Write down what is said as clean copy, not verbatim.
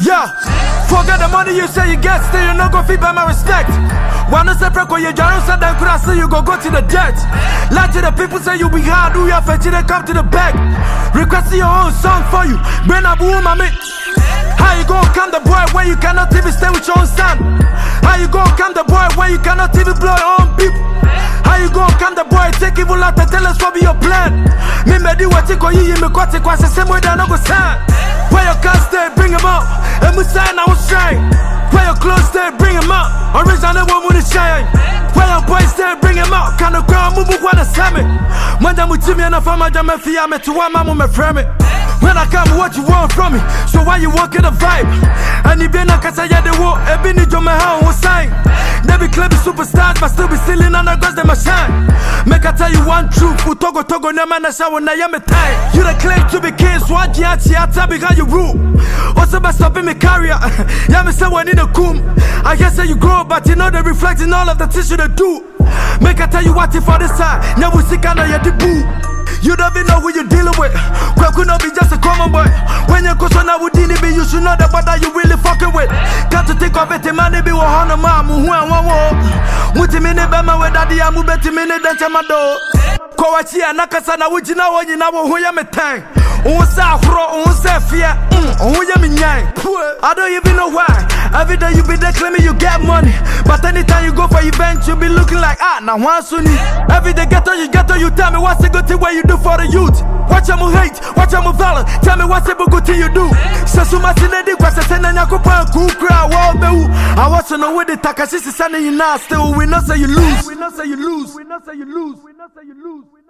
Yeah, forget the money you say you get, still you no go fit by my respect. Wanna say preko ye jaro say then could I say you go to the debt. Lie to the people say you be hard, do ya fetch they come to the back. Request your own song for you, bring up woman mami. How you gon' come the boy when you cannot even stay with your own son? How you gon' come the boy when you cannot even blow your own people? How you gon' come the boy take evil out and tell us what be your plan? Me do what you go ye me got it the same way that I go sign. Where your cars stay, bring him out. And we sign I was trying. Where your clothes stay, bring him out. Original one with the shine. Where your boys stay, bring him out. Can the crowd move when I say me? When I'm with me and I found my jam and fear me to one mama frame it. When I come, what you want from me? So why you walking the vibe? And you been a casa ya the war, a bini jo my hand was sign. They be claiming superstars, but still be stealing on the girls they must shine. Make I tell you one truth, Togo no man a shower na yame time. You the claim to be king, so I tabi how you rule. Also by stopping me carrier, yeah me say one in the coom. I guess say you grow, but you know they reflecting all of the tissue they do. Make I tell you what if for this side, never see kind of your debut. You don't even know who you're dealing with. Quack could not be just a common boy. When you go so now with Dini be, you should know the brother you really fucking with. Got to think of it, man, they be 100 mom, who and one war. Mutimini Bama with Daddy, I'm betting minute than Chamado. Kowachi and Nakasana, which you know when you know who you may tank. Unsa fro, unsa fear, I don't even know why. Every day you be there claiming you get money, but anytime you go for event, you be looking like now one sunny. Every day ghetto, you tell me what's the good thing what you do for the youth. Watch them hate, watch them valor. Tell me what's the good thing you do. Sasuma Sinedi, Kwasasena Yakupa, Kukra, Walbeu. I want to know where the Takashi is sending you now. Still, we not say you lose. We not say you lose. We not say you lose. We not say you lose.